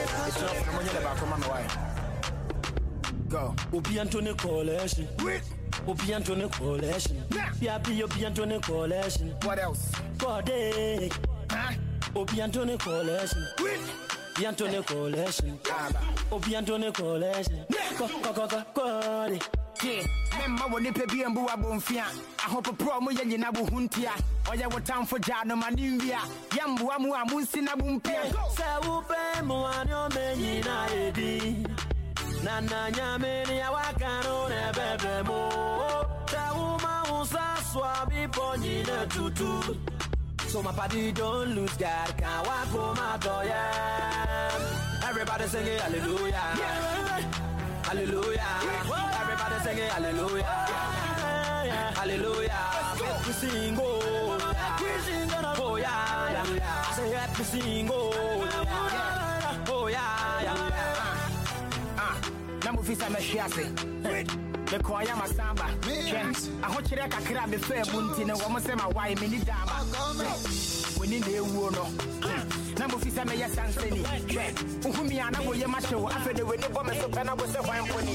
Go. Obi Anthony Collection. Obi Anthony Collection. Yapi Obi Anthony Collection. What else? Body. Huh? Obi Anthony Collection. bientôt ne collection. Oh, bientôt ne collection. Quoi, yeah, memma woni pe bi ambu abonfia. Ahopo pro mo yenye na buhuntia. Oya wo time for ja no manimvia. Yambu amu amunsi na bumpia. Se upe mo anyo menyi na edi. Na na nyame ni awakano ne bebe mo. Se uma usa swabi ponyi na tutu. So my body don't lose God, can't walk for my door, yeah. Everybody sing it, hallelujah, hallelujah. Everybody sing it, hallelujah, hallelujah. Let me sing, oh, oh yeah, I say let me sing, oh, oh yeah, ah. Namu fisa me shiase. The choir masamba. I want you to cry me fair bunty no one say my wife mini dama. We need the wono. Number fisa me yes and seni. Uhumi ana wo ye ma show after the way the bomb so kana go say wine pony.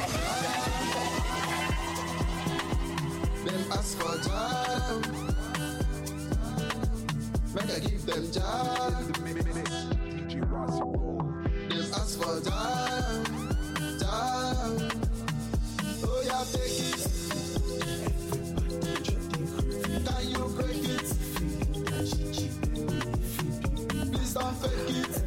Them ask for job. Make I give them job. D J Rossi Roll. Them ask for job. Job. Oh yeah, take it. Can you break it? Please don't fake it.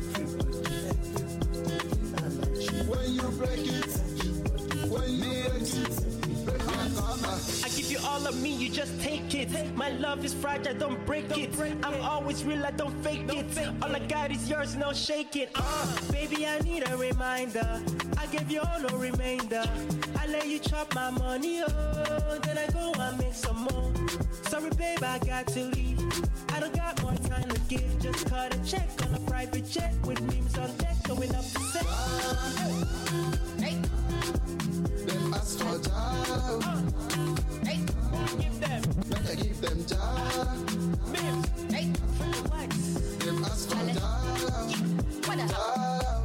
When you break it, when you break it, break it. I give you all of me, you just take it. My love is fragile, don't break it. I'm always real, I don't fake it. All I got is yours, no shaking. Uh, baby, I need a reminder. I gave you all no remainder. I let you chop my money, oh. Then I go and make some more. Sorry, babe, I got to leave. I don't got more time to give. Just cut a check on a private jet with memes on deck, going up to set. Hey. Them ask for job. Hey. Give them. Make I give them job. Memes. Hey. What? Them ask for job. What the hell?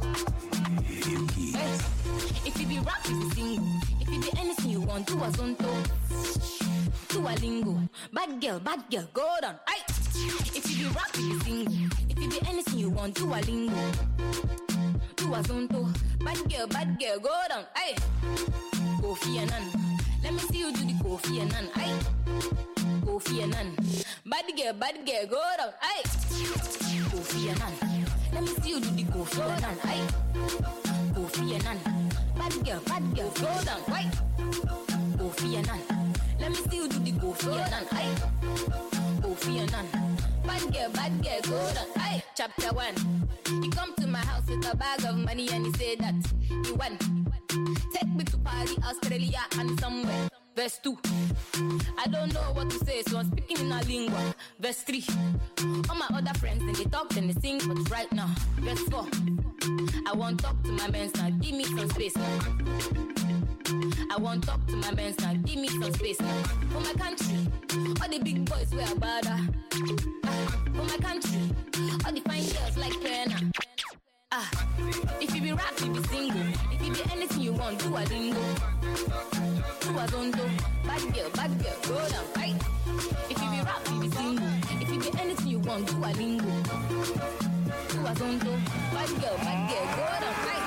If you be rap, you be single. If you be anything you want, do a zonto. Do a lingo. Bad girl, bad girl, go down. Aye. If you be rap, you be single. If you be anything you want, do a lingo. Do a zonto. Bad girl, bad girl, go down. Aye. Kofi Annan. Let me see you do the Kofi Annan. Aye. Kofi Annan. Bad girl, bad girl, go down. Aye. Kofi Annan. Let me see you do the Kofi Annan. Aye. Kofi Annan. Bad girl, bad girl, go down. Why? Kofi Annan. Let me see you do the Kofi Annan. Aye. Kofi Annan. Bad girl, bad girl, go down. Aye. Chapter one. He come to my house with a bag of money and he said that he won. Take me to Paris, Australia and somewhere. Verse two. I don't know what to say, so I'm speaking in a lingua. Verse three. All my other friends, and they talk and they sing, but right now. Verse four. I want to talk to my men now, give me some space now. I want to talk to my men now, give me some space now. For my country, all the big boys wear a bada. Ah, for my country, all the fine girls like Pena. Ah, if you be rap, you be single. If you be anything you want, do a lingo. Do a zondo. Bad girl, bad girl, go down, right? If you be rap, you be single. If you be anything you want, do a lingo. Do a zondo. Bad girl, bad girl, go down, right?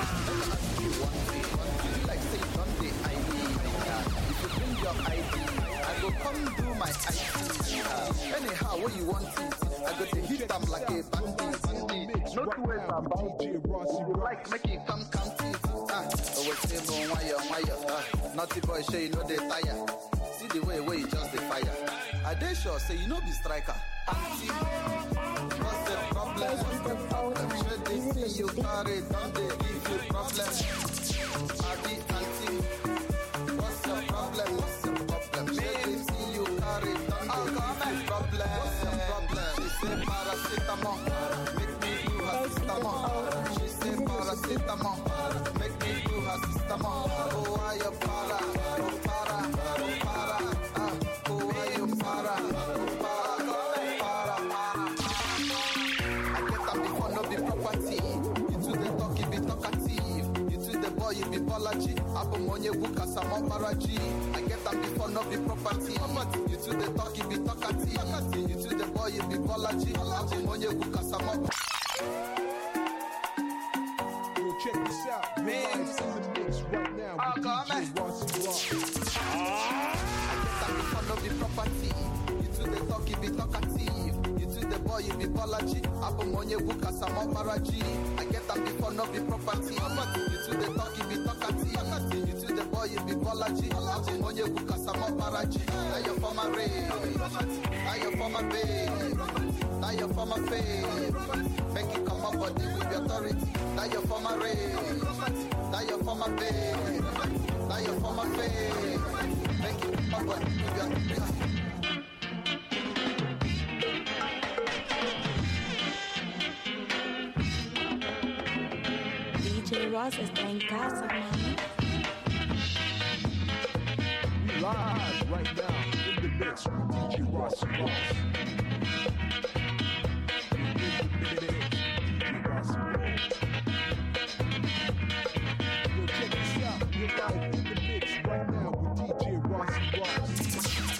Like say Sunday I D. If you bring your I D, I go come do my I D. Uh, anyhow, what you want it, I go to hit them like a bandit. No two ways about D J Rossi. Like make it come come to it. Ah, always say no wire wire. Ah, naughty boy show you know they tire. See the way where you just the fire. I dey sure say you know be striker. Auntie, what's the problem? What's the problem? Should they see you carry? Don't they give you problem? Auntie, auntie, what's the problem? What's the problem? Should they see you carry? Don't they give you problem? What's the problem? She say paracetamol, make me do her systemol. She say paracetamol, make me do her systemol. Oh, why you para? Oh, para, oh, para. Ah, oh, why you para? Oh, para, para, para. I get them before no be property. You to the talk, you be talkative. You to the boy, you be balaji. Abomonye buka samo paraji. I get them before no be property. You to the talk, you be talkative. You to the boy, you be balaji. Abomonye buka samo. check this out. You're live in the mix right now with D J Rossi Ross. I guess I'm the fun of the property. You to the talk, you be talkative. You to the boy, you be bolaji. Abomonye buka sama paraji. I guess I'm the fun of the property. You to the talk, you be talkative. You to the boy, you be bolaji. Abomonye buka sama paraji. Now you're for my rain. Now you're for my babe. Now you're for my fame. Make it come up body with your authority. Now you're for my rain. Now you're for my babe. Now you're for my fame. Make it come up body with your authority. D J Ross está en casa, mami. We live right now in the mix with D J Rossi Ross. Yo, check this out. You're live in the mix right now with D J Rossi Ross.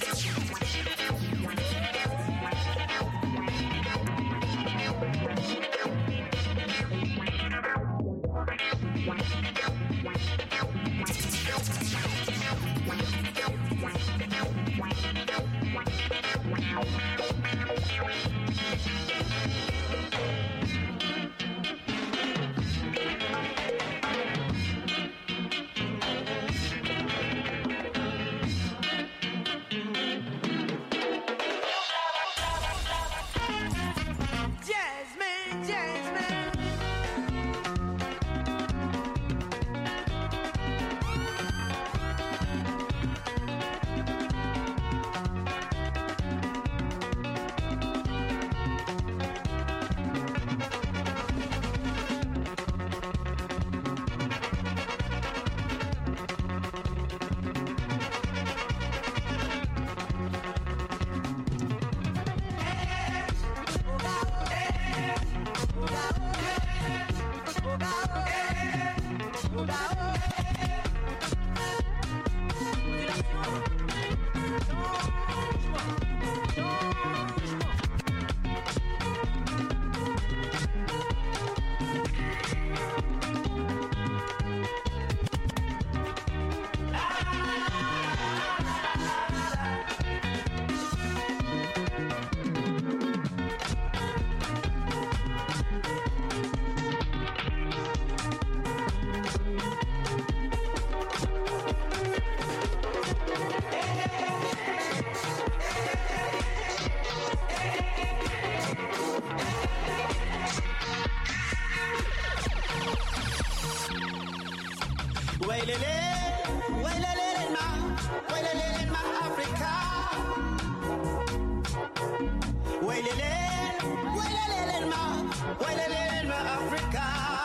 Jasmine, Jasmine. Wailele, wailele ma, wailele ma Africa. Wailele, wailele ma, wailele ma Africa.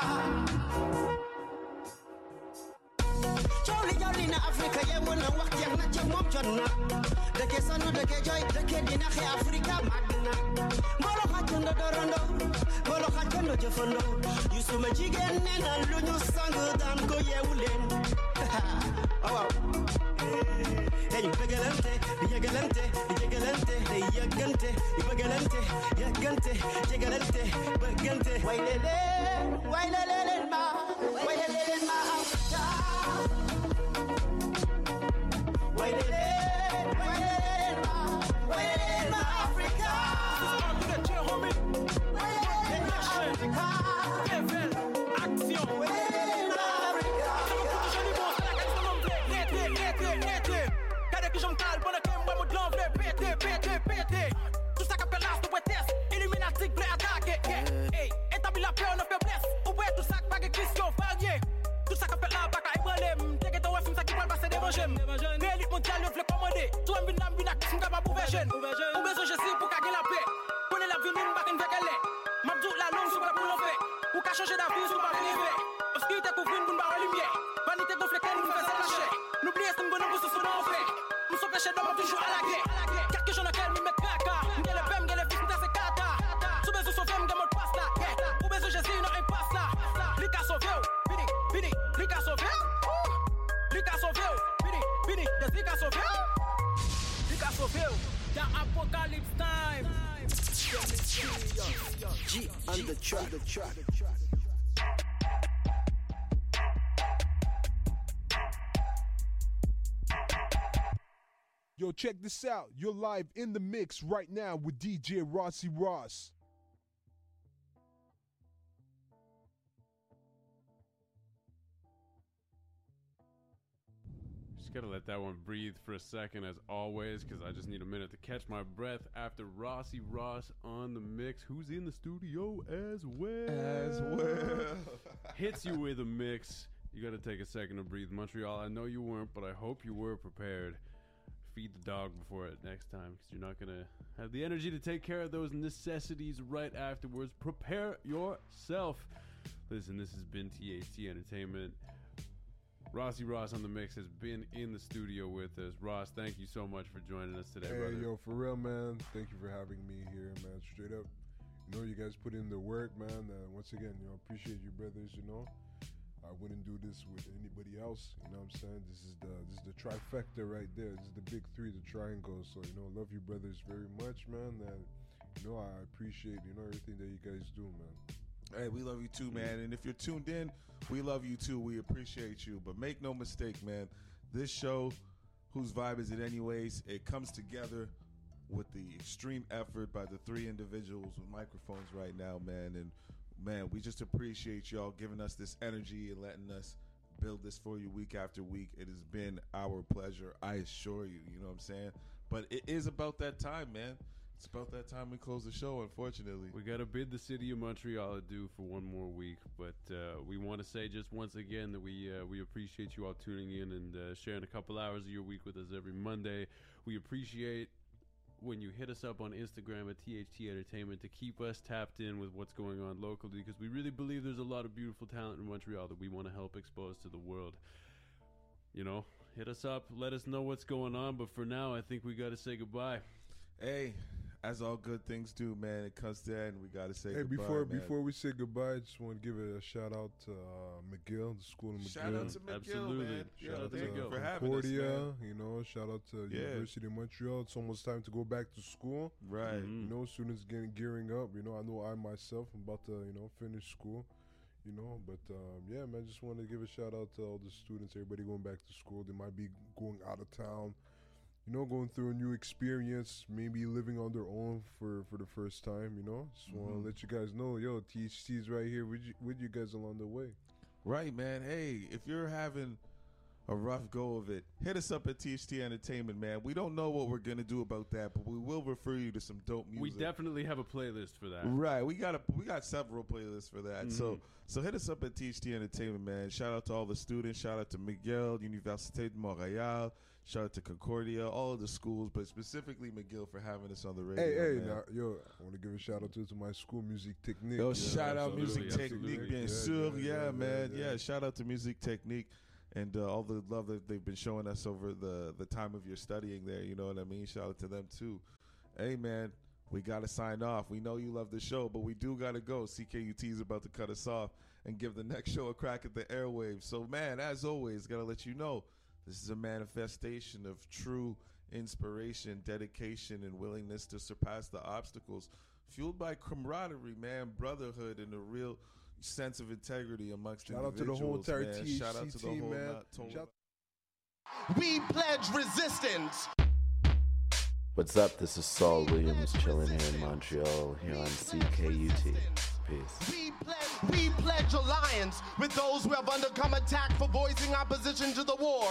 Jolly jolly na Africa, ye wona wax jeex na ci mom jonna. Deke sanu deke joy, deke dina xe Africa magna. Mbolo xatondo dorondo, mbolo xatondo jëfondo. Yusuma jigen nena luñu sang dan ko yewulen. Oh wow. Hey, begalante, yegalante, yegalante, yegante, begalante, yegante, yegalante, begante. Wailele, wailele ma, wailele ma Africa. Wailele, wailele ma, wailele ma Africa. Wailele ma Africa. Action. Wailele ma Africa. Que j'en cale, bonne game, moi, mon l'envers, pété, pété, pété. Tout ça qu'appelle l'as, tout est test, illuminatique, prêt à attaquer. Hey, établis la paix, on a faiblesse. Ouais, tout ça, pas de question, varié. Tout ça qu'appelle la bac à ébranler. T'es que t'as un film, ça qui va passer des régèmes. Mais l'élite mondiale, le flé commandé. Tout un binam, bina, qui s'en va pour vergène. Pour besoin, je sais, pour gagner la paix. Prenez la vie, nous, bac, une veille, elle est. Mabdou, la longue, sur la boule, on fait. Ou qu'à changer d'avis, sur la rivière. Obscurité, couvre une boule, barre lumière. Vanité, gonflée, qu'elle nous fait s'attacher. N'oubliez, c'est une bonne pour ce son en fait. Nous sommes péchés d'homme toujours à la guerre. Car que j'en ai qu'elle m'y met caca. M'gèle le femme, m'gèle le fils, m'gèle le kata. Sous besoin, son femme, m'gèle mon pasta. Ou besoin, je suis, non, un pasta. Lika sauvé, fini, fini. Lika sauvé, Lika sauvé, fini, fini. Des Lika sauvé, Lika sauvé. Dans Apocalypse time. G on the track, the track. Yo, check this out. You're live in the mix right now with D J Rossi Ross. Just gotta let that one breathe for a second, as always, because I just need a minute to catch my breath after Rossi Ross on the mix, who's in the studio as well. As well. Hits you with a mix. You gotta take a second to breathe. Montreal, I know you weren't, but I hope you were prepared. Feed the dog before it next time, because you're not gonna have the energy to take care of those necessities right afterwards. Prepare yourself. Listen, this has been T H T Entertainment. Rossi Ross on the mix has been in the studio with us. Ross, thank you so much for joining us today, hey, brother. Yo, for real, man. Thank you for having me here, man. Straight up. You know, you guys put in the work, man. Uh, once again, you know, appreciate you brothers, you know. I wouldn't do this with anybody else. You know what I'm saying? This is the this is the trifecta right there. This is the big three, the triangle. So, you know, love you brothers very much, man. And, you know, I appreciate, you know, everything that you guys do, man. Hey, we love you too, man. And if you're tuned in, we love you too. We appreciate you. But make no mistake, man, this show, Whose Vibe Is It Anyways, it comes together with the extreme effort by the three individuals with microphones right now, man. And, man, we just appreciate y'all giving us this energy and letting us build this for you week after week. It has been our pleasure, I assure you. You know what I'm saying? But it is about that time, man. It's about that time we close the show, unfortunately. We got to bid the city of Montreal adieu for one more week, but uh, we want to say just once again that we uh, we appreciate you all tuning in and uh, sharing a couple hours of your week with us every Monday. We appreciate when you hit us up on Instagram at T H T Entertainment to keep us tapped in with what's going on locally, because we really believe there's a lot of beautiful talent in Montreal that we want to help expose to the world. You know, hit us up, let us know what's going on, but for now, I think we got to say goodbye. Hey, as all good things do, man, it comes to that, and we got to say hey, goodbye, before man. before we say goodbye, I just want to give a shout out to uh, McGill, the school of McGill. Shout out to McGill, Absolutely. man. Shout yeah, out to thank you McGill. for having Concordia, us, man. you know, shout out to Yeah. University of Montreal. It's almost time to go back to school. Right. Mhm. You know, students getting gearing up. You know, I know I myself am about to, you know, finish school. You know, but um, yeah, man, just want to give a shout out to all the students, everybody going back to school. They might be going out of town, you know, going through a new experience, maybe living on their own for, for the first time, you know. Just want to Mhm. let you guys know, yo, T H T is right here with you, with you guys along the way. Right, man. Hey, if you're having a rough go of it, hit us up at T H T Entertainment, man. We don't know what we're going to do about that, but we will refer you to some dope music. We definitely have a playlist for that. Right, we got a we got several playlists for that. So Mhm. so hit us up at T H T Entertainment, man. Shout out to all the students. Shout out to McGill, Université de Montréal. Shout out to Concordia, all of the schools, but specifically McGill for having us on the radio. Hey, hey, man. now, yo, I want to give a shout out to, to my school, Music Technique. Yo, Yeah, shout out absolutely, Music absolutely. Technique, bien Yeah, sûr. yeah, Yeah, yeah, man. yeah, Yeah, yeah. shout out to Music Technique and uh, all the love that they've been showing us over the, the time of your studying there. You know what I mean? Shout out to them, too. Hey, man, we got to sign off. We know you love the show, but we do got to go. C K U T is about to cut us off and give the next show a crack at the airwaves. So, man, as always, got to let you know, this is a manifestation of true inspiration, dedication, and willingness to surpass the obstacles, fueled by camaraderie, man, brotherhood, and a real sense of integrity amongst Shout out to the individuals. whole entire man. T H C Shout out to the team, whole man. not total- Shout- We pledge resistance. What's up? This is Saul Williams chilling here in Montreal, here on C K U T. Peace. We pledge, we pledge alliance with those who have undergone attack for voicing opposition to the war.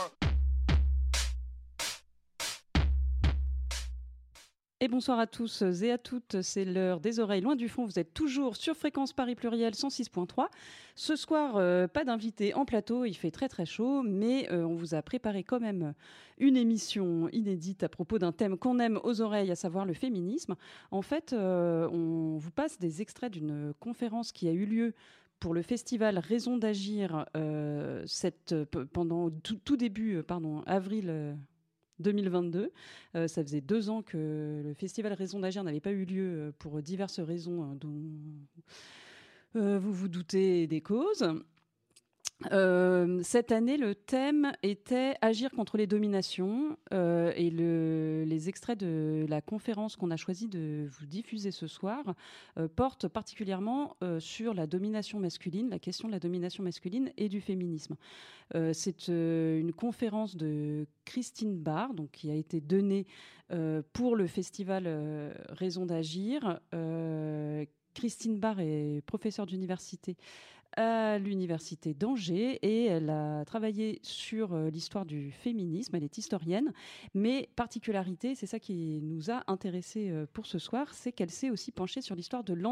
Et bonsoir à tous et à toutes, c'est l'heure des oreilles loin du fond. Vous êtes toujours sur Fréquence Paris Pluriel cent six point trois. Ce soir, euh, pas d'invité en plateau, il fait très très chaud, mais euh, on vous a préparé quand même une émission inédite à propos d'un thème qu'on aime aux oreilles, à savoir le féminisme. En fait, euh, on vous passe des extraits d'une conférence qui a eu lieu pour le festival Raison d'agir euh, cette, p- pendant tout, tout début, euh, pardon, avril euh, deux mille vingt-deux. Euh, ça faisait deux ans que le festival Raison d'agir n'avait pas eu lieu euh, pour diverses raisons euh, dont euh, vous vous doutez des causes. Euh, cette année, le thème était agir contre les dominations euh, et le, les extraits de la conférence qu'on a choisi de vous diffuser ce soir euh, portent particulièrement euh, sur la domination masculine, la question de la domination masculine et du féminisme. Euh, c'est euh, une conférence de Christine Barr, donc, qui a été donnée euh, pour le festival euh, Raison d'agir. Euh, Christine Barr est professeure d'université à l'université d'Angers et elle a travaillé sur euh, l'histoire du féminisme, elle est historienne, mais particularité, c'est ça qui nous a intéressés euh, pour ce soir, c'est qu'elle s'est aussi penchée sur l'histoire de l'antisémitisme.